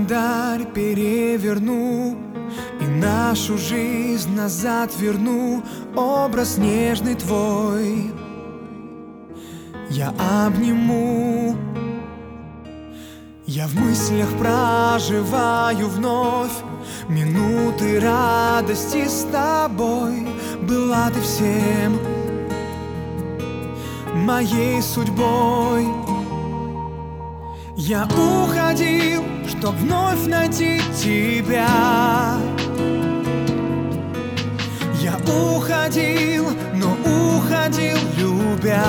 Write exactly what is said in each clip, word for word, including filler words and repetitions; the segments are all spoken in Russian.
календарь переверну и нашу жизнь назад верну. Образ нежный твой я обниму. Я в мыслях проживаю вновь минуты радости с тобой. Была ты всем моей судьбой. Я уходил, чтоб вновь найти тебя. Я уходил, но уходил, любя.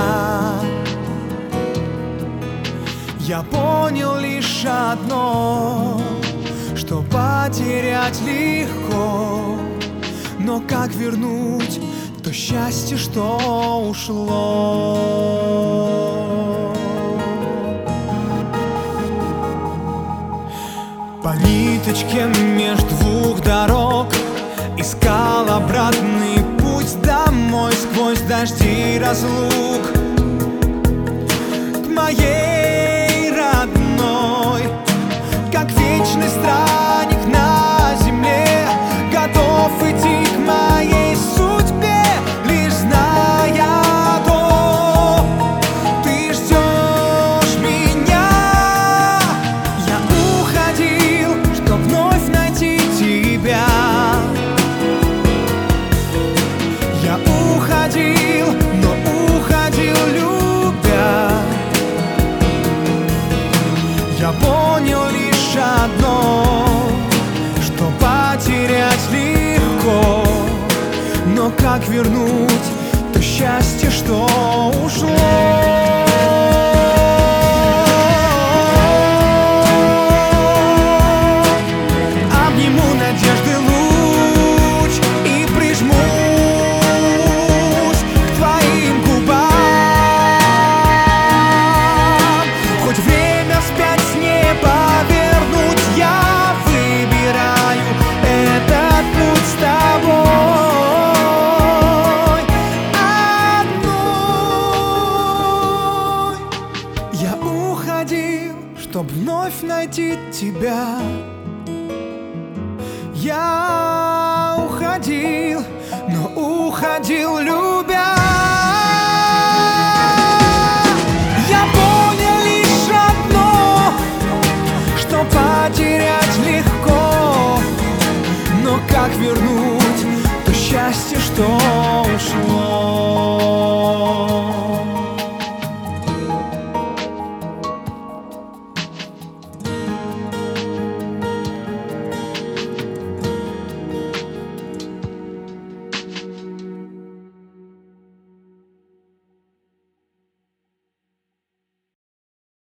Я понял лишь одно, что потерять легко, но как вернуть то счастье, что ушло? По ниточке меж двух дорог искал обратный путь домой сквозь дожди разлук к моей родной. Как вечный странник на земле, готов идти к моей судьбе, лишь зная то, ты ждешь меня. Я уходил, чтоб вновь найти тебя. Я уходил, но уходил, любя. Я понял лишь одно, что потерять легко, но как вернуть то счастье, что ушло? Обниму надежды луч и прижмусь к твоим губам. Хоть время вспять не повернуть, я выбираю этот путь с тобой одной. Я уходил, чтоб вновь найти тебя. Я уходил, но уходил, любя. Я понял лишь одно, что потерять легко, но как вернуть то счастье, что